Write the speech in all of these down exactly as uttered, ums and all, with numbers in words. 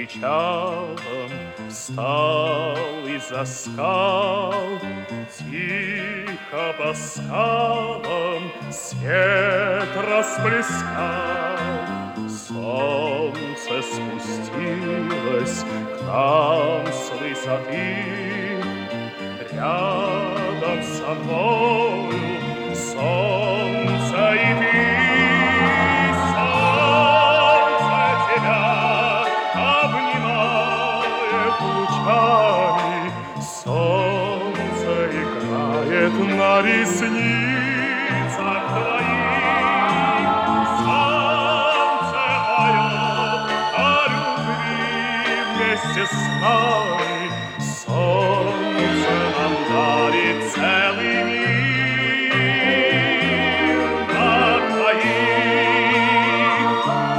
причалом встал из-за скал, тихо по скалам свет расплескал. Солнце спустилось к нам с высоты, рядом со мною солнце и ты. Солнце тебя обнимает лучами, солнце играет на ресницах твоих. Солнце поет о любви вместе с нами, солнце нам дарит целый мир на двоих.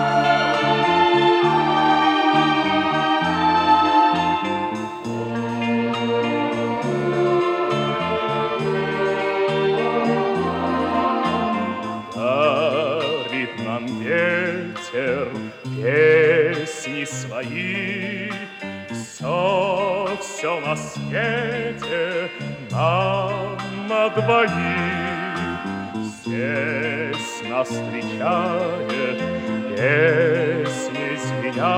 Дарит нам ветер песни свои, все, все на свете нам на двоих. Здесь нас встречает песней звеня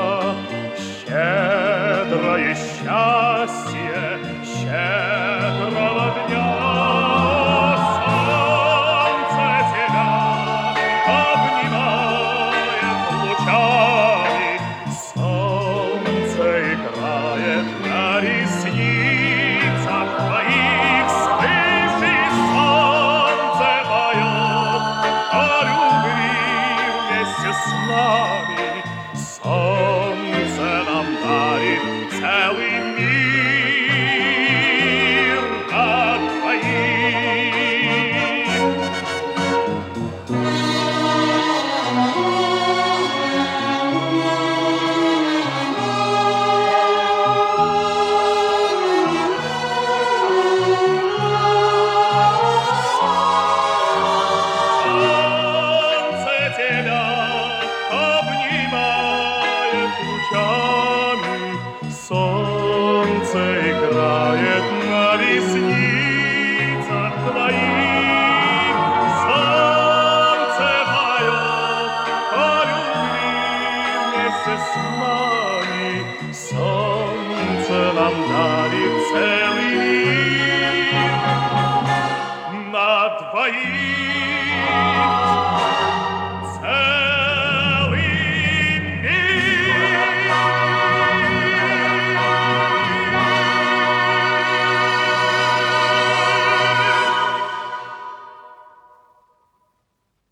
щедрое счастье щедрого дня. Солнце тебя обнимает лучами, солнце играет на ресницах твоих. Слышишь, солнце поет о любви вместе с нами, солнце нам дарит целый мир на двоих. Солнце тебя обнимает лучами, солнце играет на ресницах твоих. Солнце поет о любви вместе с нами, солнце нам дарит целый мир на двоих.